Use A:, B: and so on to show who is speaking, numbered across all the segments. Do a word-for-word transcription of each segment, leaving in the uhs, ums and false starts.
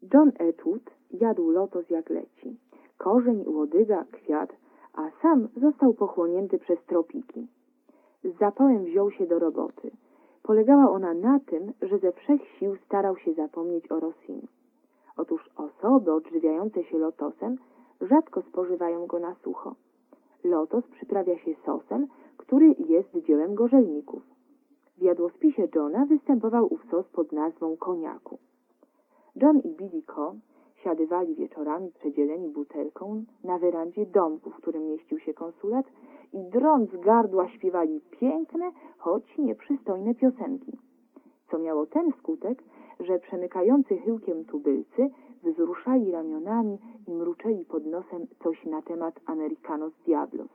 A: John Atwood jadł lotos jak leci. Korzeń, łodyga, kwiat, a sam został pochłonięty przez tropiki. Z zapałem wziął się do roboty. Polegała ona na tym, że ze wszech sił starał się zapomnieć o Rossini. Otóż osoby odżywiające się lotosem rzadko spożywają go na sucho. Lotos przyprawia się sosem, który jest dziełem gorzelników. W jadłospisie Johna występował ów sos pod nazwą koniaku. John i Billy Coe siadywali wieczorami przedzieleni butelką na werandzie domku, w którym mieścił się konsulat i drąc gardła śpiewali piękne, choć nieprzystojne piosenki, co miało ten skutek, że przemykający chyłkiem tubylcy wzruszali ramionami i mruczeli pod nosem coś na temat Americanos Diablos.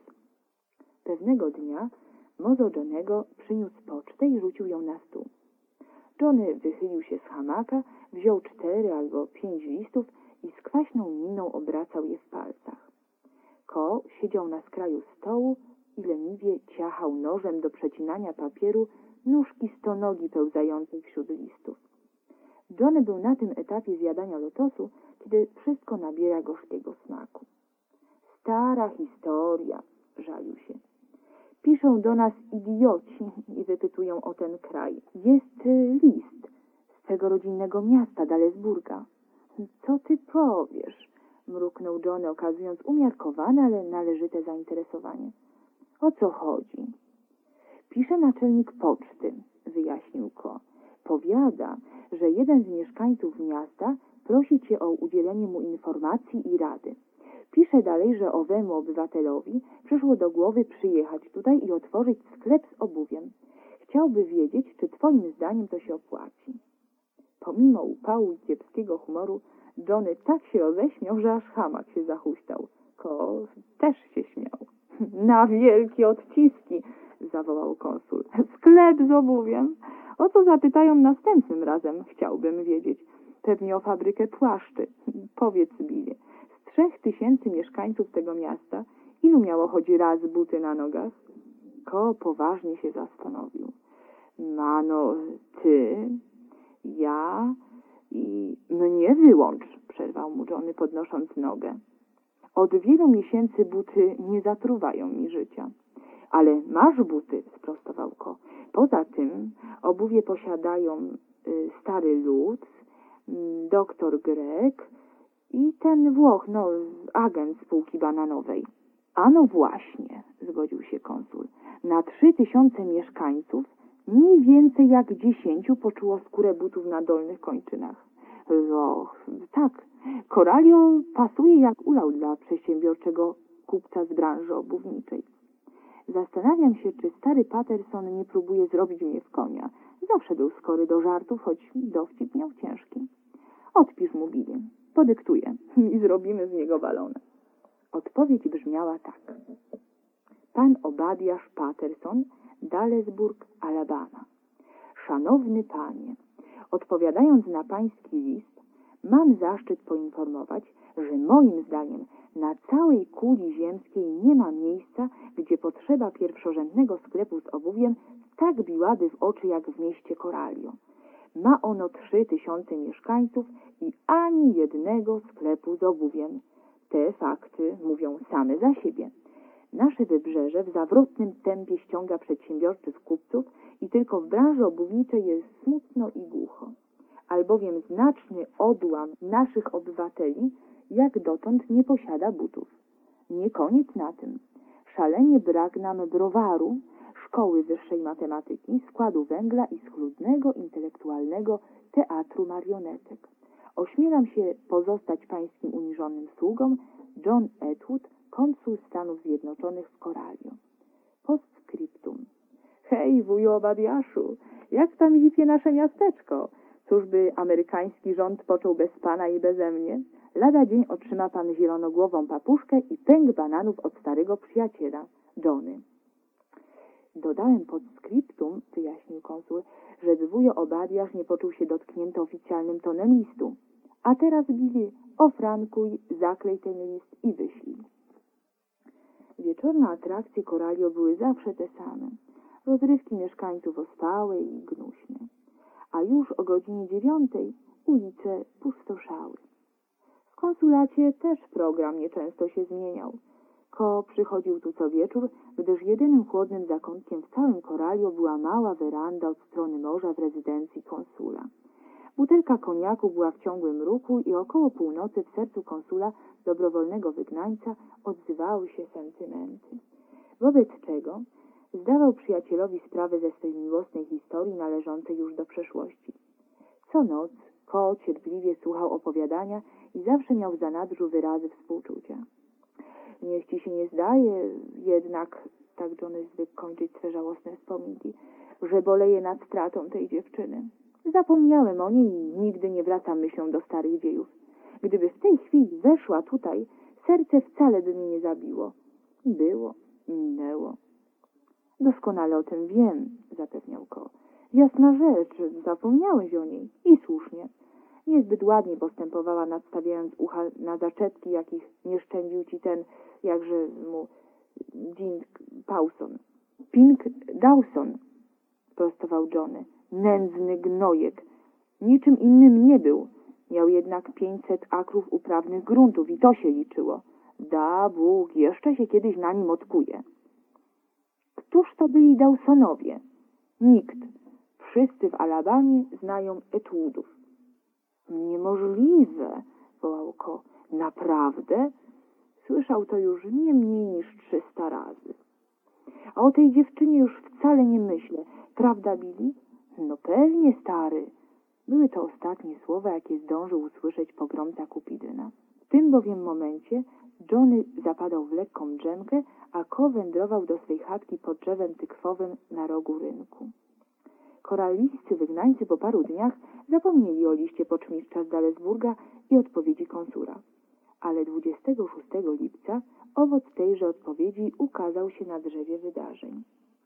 A: Pewnego dnia mozo Johnego przyniósł pocztę i rzucił ją na stół. Johnny wychylił się z hamaka, wziął cztery albo pięć listów i z kwaśną miną obracał je w palcach. Coe siedział na skraju stołu i leniwie ciachał nożem do przecinania papieru nóżki stonogi pełzającej wśród listów. Johnny był na tym etapie zjadania lotosu, kiedy wszystko nabiera gorzkiego smaku. Stara historia, żalił się. Piszą do nas idioci i wypytują o ten kraj. Jest list z tego rodzinnego miasta, Dalesburga. Co ty powiesz? Mruknął Johnny, okazując umiarkowane, ale należyte zainteresowanie. O co chodzi? Pisze naczelnik poczty, wyjaśnił Coe. Powiada, że jeden z mieszkańców miasta prosi cię o udzielenie mu informacji i rady. Pisze dalej, że owemu obywatelowi przyszło do głowy przyjechać tutaj i otworzyć sklep z obuwiem. Chciałby wiedzieć, czy twoim zdaniem to się opłaci. Pomimo upału i kiepskiego humoru, Johnny tak się roześmiał, że aż hamak się zahuśtał. Coe też się śmiał. Na wielkie odciski, zawołał konsul. Sklep z obuwiem? O co zapytają następnym razem, chciałbym wiedzieć. Pewnie o fabrykę płaszczy. Powiedz, Billy, z trzech tysięcy mieszkańców tego miasta, ilu miało choć raz buty na nogach? Coe poważnie się zastanowił. Mano, ty, ja i mnie wyłącz, przerwał mu Johnny, podnosząc nogę. Od wielu miesięcy buty nie zatruwają mi życia. Ale masz buty, sprostował Coe. Poza tym obuwie posiadają y, stary Lutz, y, doktor Grek i ten Włoch, no, agent spółki bananowej. A no właśnie, zgodził się konsul. Na trzy tysiące mieszkańców mniej więcej jak dziesięciu poczuło skórę butów na dolnych kończynach. Och, tak, Coralio pasuje jak ulał dla przedsiębiorczego kupca z branży obuwniczej. Zastanawiam się, czy stary Patterson nie próbuje zrobić mnie w konia. Zawsze był skory do żartów, choć dowcip miał ciężki. Odpisz mu, Billy, podyktuję i zrobimy z niego balona. Odpowiedź brzmiała tak. Pan Obadiasz Patterson, Dalesburg, Alabama. Szanowny panie, odpowiadając na pański list, mam zaszczyt poinformować, że moim zdaniem na całej kuli ziemskiej nie ma miejsca, gdzie potrzeba pierwszorzędnego sklepu z obuwiem tak biłaby w oczy jak w mieście Coralio. Ma ono trzy tysiące mieszkańców i ani jednego sklepu z obuwiem. Te fakty mówią same za siebie. Nasze wybrzeże w zawrotnym tempie ściąga przedsiębiorczych kupców i tylko w branży obuwniczej jest smutno i głucho. Albowiem znaczny odłam naszych obywateli jak dotąd nie posiada butów. Nie koniec na tym. Szalenie brak nam browaru, szkoły wyższej matematyki, składu węgla i schludnego, intelektualnego teatru marionetek. Ośmielam się pozostać pańskim uniżonym sługą, John Atwood, konsul Stanów Zjednoczonych w Coralio. Postscriptum. Hej, wuju Obadiaszu, jak tam zipie nasze miasteczko? Cóż by amerykański rząd począł bez pana i beze mnie? Lada dzień otrzyma pan zielonogłową papuszkę i pęk bananów od starego przyjaciela, Johnny. Dodałem pod skryptum, wyjaśnił konsul, żeby wujo Obadiasz nie poczuł się dotknięty oficjalnym tonem listu. A teraz, Billy, ofrankuj, zaklej ten list i wyślij. Wieczorne atrakcje Coralio były zawsze te same. Rozrywki mieszkańców ospałe i gnuśne. A już o godzinie dziewiątej ulice pustoszały. konsulacie też program nieczęsto się zmieniał. Ko przychodził tu co wieczór, gdyż jedynym chłodnym zakątkiem w całym Koralio była mała weranda od strony morza w rezydencji konsula. Butelka koniaku była w ciągłym ruchu i około północy w sercu konsula, dobrowolnego wygnańca, odzywały się sentymenty. Wobec czego zdawał przyjacielowi sprawę ze swej miłosnej historii należącej już do przeszłości. Co noc Ko cierpliwie słuchał opowiadania i zawsze miał w zanadrzu wyrazy współczucia. Niech ci się nie zdaje, jednak, tak Johnny zwykł kończyć swe żałosne wspominki, że boleję nad stratą tej dziewczyny. Zapomniałem o niej i nigdy nie wracam myślą do starych dziejów. Gdyby w tej chwili weszła tutaj, serce wcale by mnie nie zabiło. Było, minęło. Doskonale o tym wiem, zapewniał Ko. Jasna rzecz, zapomniałeś o niej. I słusznie. Niezbyt ładnie postępowała, nadstawiając ucha na zaczepki, jakich nie szczędził ci ten, jakże mu, Dink Pawson. Pink Dawson, prostował Johnny. Nędzny gnojek. Niczym innym nie był. Miał jednak pięćset akrów uprawnych gruntów i to się liczyło. Da Bóg, jeszcze się kiedyś na nim otkuje. Któż to byli Dawsonowie? Nikt. Wszyscy w Alabamie znają Etwoodów. Niemożliwe, wołał Ko. Naprawdę? Słyszał to już nie mniej niż trzysta razy. A o tej dziewczynie już wcale nie myślę. Prawda, Billy? No pewnie, stary. Były to ostatnie słowa, jakie zdążył usłyszeć pogromca Kupidyna. W tym bowiem momencie Johnny zapadał w lekką drzemkę, a Ko wędrował do swej chatki pod drzewem tykwowym na rogu rynku. Korallijscy wygnańcy po paru dniach zapomnieli o liście poczmistrza z Dalesburga i odpowiedzi konsula. Ale dwudziestego szóstego lipca owoc tejże odpowiedzi ukazał się na drzewie wydarzeń.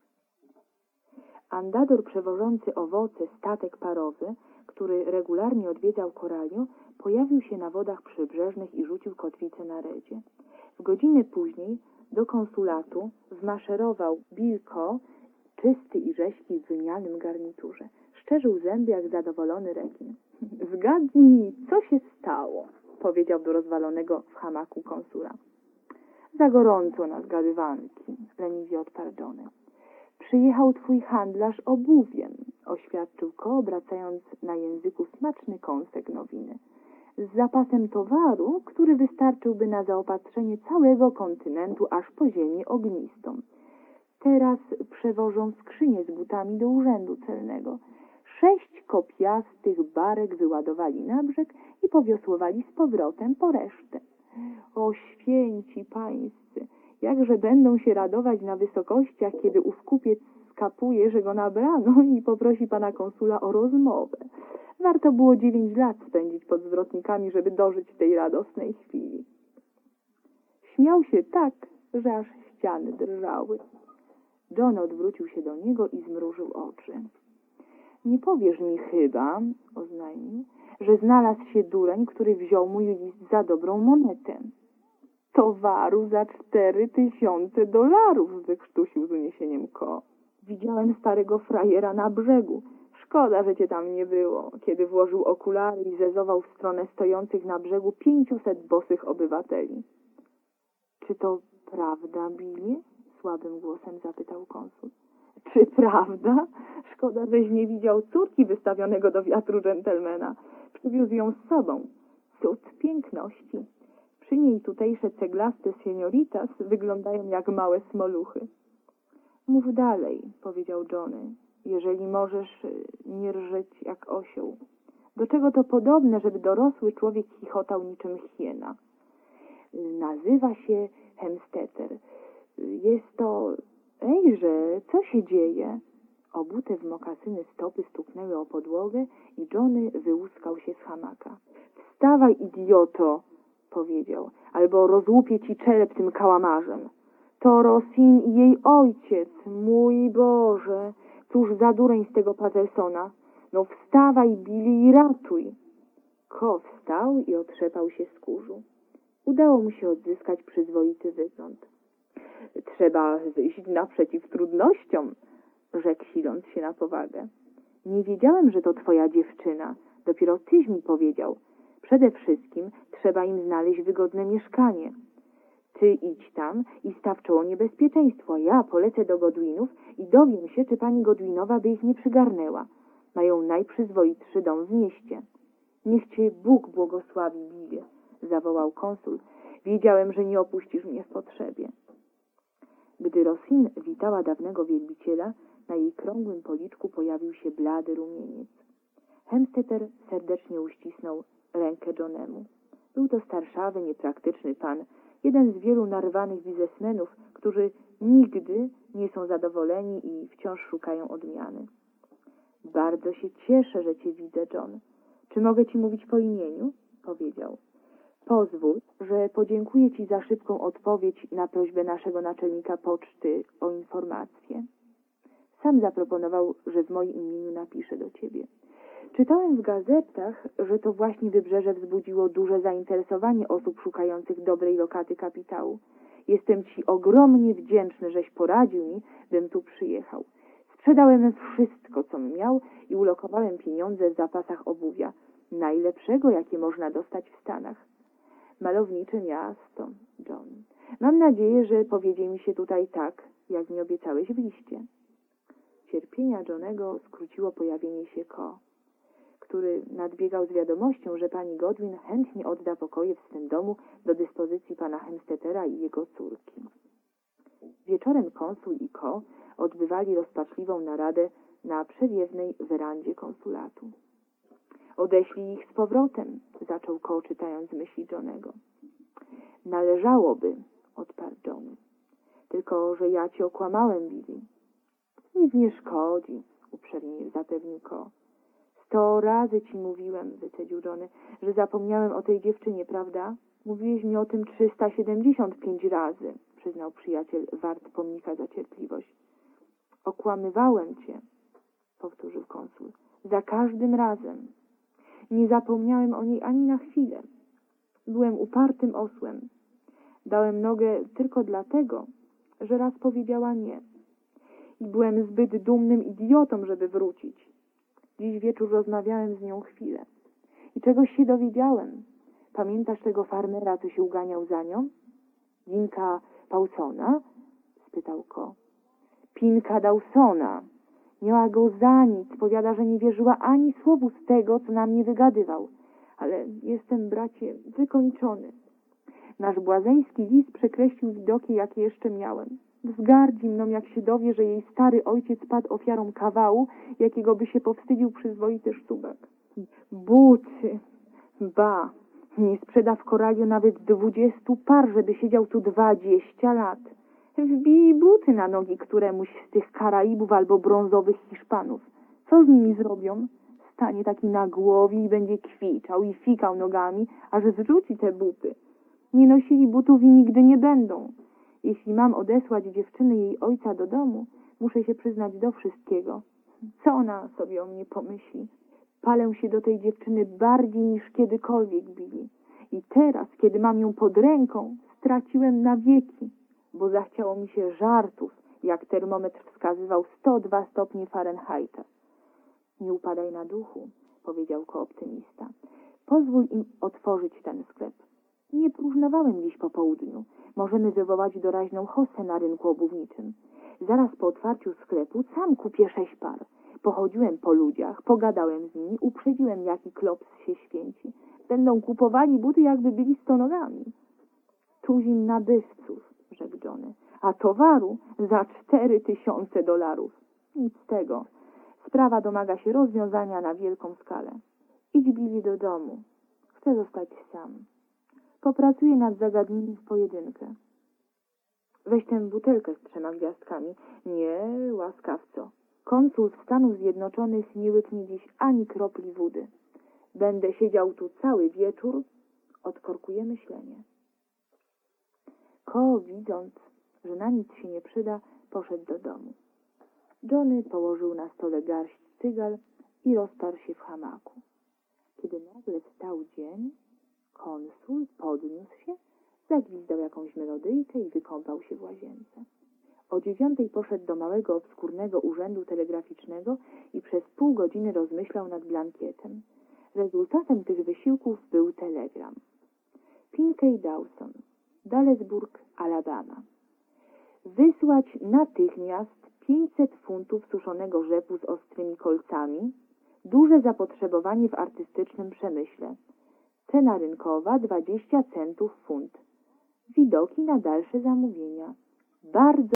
A: Andador przewożący owoce statek parowy, który regularnie odwiedzał Koralio, pojawił się na wodach przybrzeżnych i rzucił kotwicę na redzie. W godzinę później do konsulatu wmaszerował Bill Ko, czysty i rześki w wymianym garniturze. Szczerzył zęby jak zadowolony rekin. — Zgadnij, co się stało — powiedział do rozwalonego w hamaku konsula. — Za gorąco na zgadywanki — leniwie odparł Johnny. — Przyjechał twój handlarz obuwiem — oświadczył Ko, obracając na języku smaczny kąsek nowiny. — Z zapasem towaru, który wystarczyłby na zaopatrzenie całego kontynentu aż po ziemię ognistą. Teraz przewożą skrzynię z butami do urzędu celnego. Sześć kopiastych barek wyładowali na brzeg i powiosłowali z powrotem po resztę. O święci pańscy, jakże będą się radować na wysokościach, kiedy ów kupiec skapuje, że go nabrano i poprosi pana konsula o rozmowę. Warto było dziewięć lat spędzić pod zwrotnikami, żeby dożyć tej radosnej chwili. Śmiał się tak, że aż ściany drżały. John odwrócił się do niego i zmrużył oczy. — Nie powiesz mi chyba — oznajmił — że znalazł się dureń, który wziął mój list za dobrą monetę. — Towaru za cztery tysiące dolarów — wykrztusił z uniesieniem Ko. — Widziałem starego frajera na brzegu. Szkoda, że cię tam nie było, kiedy włożył okulary i zezował w stronę stojących na brzegu pięciuset bosych obywateli. — Czy to prawda, Billy? — słabym głosem zapytał konsul. — Czy prawda? Szkoda, żeś nie widział córki wystawionego do wiatru dżentelmena. Przywiózł ją z sobą. Cud piękności. Przy niej tutejsze ceglaste senioritas wyglądają jak małe smoluchy. — Mów dalej — powiedział Johnny. — Jeżeli możesz nie rżeć jak osioł. Do czego to podobne, żeby dorosły człowiek chichotał niczym hiena? — Nazywa się Hemstetter. Jest to... Ejże, co się dzieje? Obute w mokasyny stopy stuknęły o podłogę i Johnny wyłuskał się z hamaka. — Wstawaj, idioto! — powiedział. — Albo rozłupię ci czerep tym kałamarzem. To Rosin i jej ojciec. Mój Boże! Cóż za dureń z tego Patersona. No wstawaj, Billy, i ratuj! Ko wstał i otrzepał się z kurzu. Udało mu się odzyskać przyzwoity wygląd. — Trzeba wyjść naprzeciw trudnościom — rzekł, siląc się na powagę. — Nie wiedziałem, że to twoja dziewczyna. Dopiero tyś mi powiedział. Przede wszystkim trzeba im znaleźć wygodne mieszkanie. Ty idź tam i staw czoło niebezpieczeństwu, a ja polecę do Godwinów i dowiem się, czy pani Godwinowa by ich nie przygarnęła. Mają najprzyzwoitszy dom w mieście. Niech cię Bóg błogosławi, Billie, zawołał konsul. Wiedziałem, że nie opuścisz mnie w potrzebie. Gdy Rosine witała dawnego wielbiciela, na jej krągłym policzku pojawił się blady rumieniec. Hemstetter serdecznie uścisnął rękę Johnemu. Był to starszawy, niepraktyczny pan, jeden z wielu narwanych biznesmenów, którzy nigdy nie są zadowoleni i wciąż szukają odmiany. Bardzo się cieszę, że cię widzę, John. Czy mogę ci mówić po imieniu? Powiedział. Pozwól, że podziękuję ci za szybką odpowiedź na prośbę naszego naczelnika poczty o informację. Sam zaproponował, że w moim imieniu napisze do ciebie. Czytałem w gazetach, że to właśnie Wybrzeże wzbudziło duże zainteresowanie osób szukających dobrej lokaty kapitału. Jestem ci ogromnie wdzięczny, żeś poradził mi, bym tu przyjechał. Sprzedałem wszystko, co miał i ulokowałem pieniądze w zapasach obuwia, najlepszego, jakie można dostać w Stanach. Malownicze miasto, John. Mam nadzieję, że powiedzie mi się tutaj tak, jak mi obiecałeś w liście. Cierpienia Johnego skróciło pojawienie się Ko, który nadbiegał z wiadomością, że pani Godwin chętnie odda pokoje w swym domu do dyspozycji pana Hemstettera i jego córki. Wieczorem konsul i Ko odbywali rozpaczliwą naradę na przewiewnej werandzie konsulatu. Odeślij ich z powrotem, zaczął Ko, czytając myśli Johnego. Należałoby, odparł John. Tylko, że ja cię okłamałem, Billy. Nic nie szkodzi, uprzejmie zapewnił Ko. Sto razy ci mówiłem, wycedził Johnny, że zapomniałem o tej dziewczynie, prawda? Mówiłeś mi o tym trzysta siedemdziesiąt pięć razy, przyznał przyjaciel, wart pomnika za cierpliwość. Okłamywałem cię, powtórzył konsul, za każdym razem. Nie zapomniałem o niej ani na chwilę. Byłem upartym osłem. Dałem nogę tylko dlatego, że raz powiedziała nie. I byłem zbyt dumnym idiotą, żeby wrócić. Dziś wieczór rozmawiałem z nią chwilę. I czegoś się dowiedziałem. Pamiętasz tego farmera, co się uganiał za nią? Pinka Paulsona? Spytał Ko. Pinka Dawsona. Miała go za nic. Powiada, że nie wierzyła ani słowu z tego, co na mnie wygadywał. Ale jestem, bracie, wykończony. Nasz błazeński lis przekreślił widoki, jakie jeszcze miałem. Wzgardzi mną, jak się dowie, że jej stary ojciec padł ofiarą kawału, jakiego by się powstydził przyzwoity sztubek. Buty! Ba! Nie sprzeda w Koraliu nawet dwudziestu par, żeby siedział tu dwadzieścia lat. Wbij buty na nogi któremuś z tych Karaibów albo brązowych Hiszpanów. Co z nimi zrobią? Stanie taki na głowie i będzie kwiczał i fikał nogami, aż zrzuci te buty. Nie nosili butów i nigdy nie będą. Jeśli mam odesłać dziewczyny jej ojca do domu, muszę się przyznać do wszystkiego. Co ona sobie o mnie pomyśli? Palę się do tej dziewczyny bardziej niż kiedykolwiek, Billy. I teraz, kiedy mam ją pod ręką, straciłem na wieki, bo zachciało mi się żartów, jak termometr wskazywał sto dwa stopnie Fahrenheita. Nie upadaj na duchu, powiedział kooptymista. Pozwól im otworzyć ten sklep. Nie próżnowałem dziś po południu. Możemy wywołać doraźną hossę na rynku obuwniczym. Zaraz po otwarciu sklepu sam kupię sześć par. Pochodziłem po ludziach, pogadałem z nimi, uprzedziłem, jaki klops się święci. Będą kupowali buty, jakby byli stonogami. Tuzin nabywców, rzekł Johnny, a towaru za cztery tysiące dolarów. Nic z tego. Sprawa domaga się rozwiązania na wielką skalę. Idź, Billy, do domu. Chcę zostać sam. Popracuję nad zagadnieniem w pojedynkę. Weź tę butelkę z trzema gwiazdkami. Nie, łaskawco. Konsul Stanów Zjednoczonych nie łyknie dziś ani kropli wody. Będę siedział tu cały wieczór. Odkorkuję myślenie. Ko, widząc, że na nic się nie przyda, poszedł do domu. Johnny położył na stole garść cygal i rozparł się w hamaku. Kiedy nagle wstał dzień, konsul podniósł się, zagwizdał jakąś melodyjkę i wykąpał się w łazience. O dziewiątej poszedł do małego, obskurnego urzędu telegraficznego i przez pół godziny rozmyślał nad blankietem. Rezultatem tych wysiłków był ten M K Dawson, Dallesburg, Alabama. Wysłać natychmiast pięćset funtów suszonego rzepu z ostrymi kolcami. Duże zapotrzebowanie w artystycznym przemyśle. Cena rynkowa dwadzieścia centów funt. Widoki na dalsze zamówienia. Bardzo